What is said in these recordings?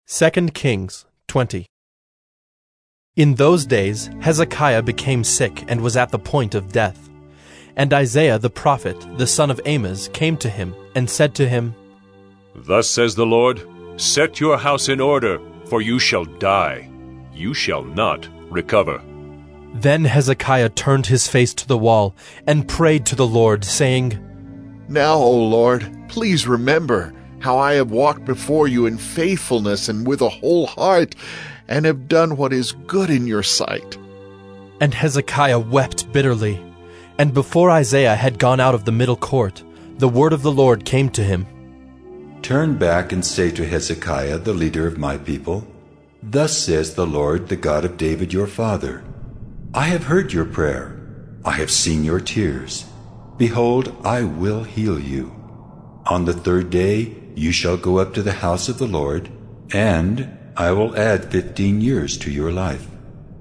2 Kings 20. In those days Hezekiah became sick and was at the point of death. And Isaiah the prophet, the son of Amoz, came to him and said to him, Thus says the Lord, Set your house in order, for you shall die. You shall not recover. Then Hezekiah turned his face to the wall and prayed to the Lord, saying, Now, O Lord, please remember how I have walked before you in faithfulness and with a whole heart, and have done what is good in your sight. And Hezekiah wept bitterly. And before Isaiah had gone out of the middle court, the word of the Lord came to him. Turn back and say to Hezekiah, the leader of my people, Thus says the Lord, the God of David your father, I have heard your prayer. I have seen your tears. Behold, I will heal you. On the third day you shall go up to the house of the Lord, and I will add 15 years to your life.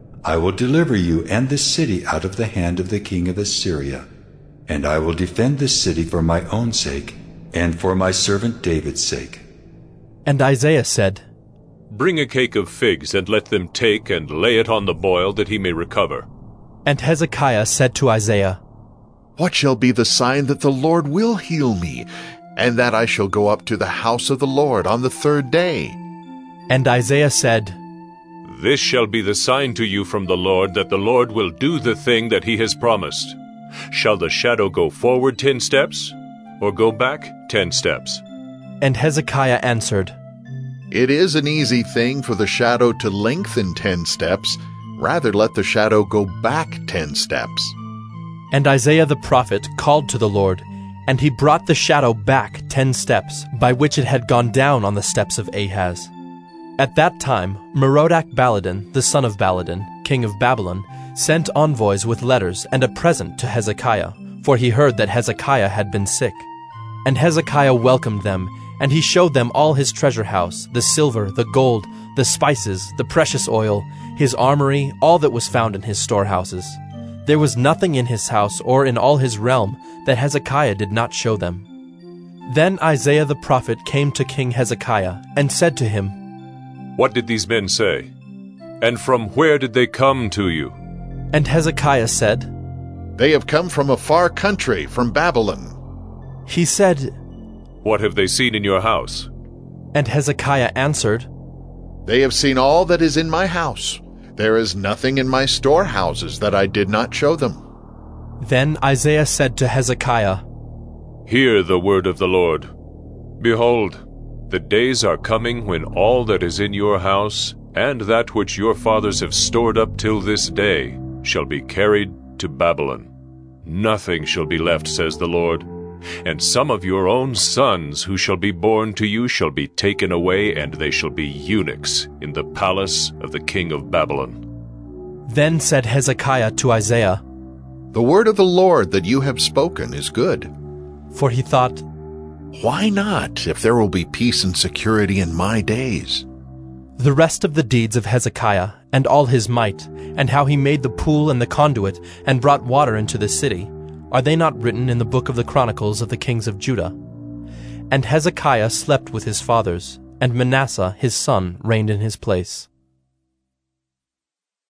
I will deliver you and this city out of the hand of the king of Assyria, and I will defend this city for my own sake and for my servant David's sake. And Isaiah said, Bring a cake of figs, and let them take and lay it on the boil, that he may recover. And Hezekiah said to Isaiah, What shall be the sign that the Lord will heal me, and that I shall go up to the house of the Lord on the third day? And Isaiah said, This shall be the sign to you from the Lord, that the Lord will do the thing that he has promised. Shall the shadow go forward 10 steps, or go back 10 steps? And Hezekiah answered, It is an easy thing for the shadow to lengthen 10 steps. Rather let the shadow go back 10 steps. And Isaiah the prophet called to the Lord, and he brought the shadow back 10 steps, by which it had gone down on the steps of Ahaz. At that time Merodach-Baladan, the son of Baladan, king of Babylon, sent envoys with letters and a present to Hezekiah, for he heard that Hezekiah had been sick. And Hezekiah welcomed them, and he showed them all his treasure house, the silver, the gold, the spices, the precious oil, his armory, all that was found in his storehouses. There was nothing in his house or in all his realm that Hezekiah did not show them. Then Isaiah the prophet came to King Hezekiah and said to him, What did these men say? And from where did they come to you? And Hezekiah said, They have come from a far country, from Babylon. He said, What have they seen in your house? And Hezekiah answered, They have seen all that is in my house. There is nothing in my storehouses that I did not show them. Then Isaiah said to Hezekiah, Hear the word of the Lord. Behold, the days are coming when all that is in your house, and that which your fathers have stored up till this day, shall be carried to Babylon. Nothing shall be left, says the Lord. And some of your own sons who shall be born to you shall be taken away, and they shall be eunuchs in the palace of the king of Babylon. Then said Hezekiah to Isaiah, The word of the Lord that you have spoken is good. for he thought, Why not, if there will be peace and security in my days? The rest of the deeds of Hezekiah, and all his might, and how he made the pool and the conduit, and brought water into the city, are they not written in the book of the Chronicles of the kings of Judah? And Hezekiah slept with his fathers, and Manasseh his son reigned in his place.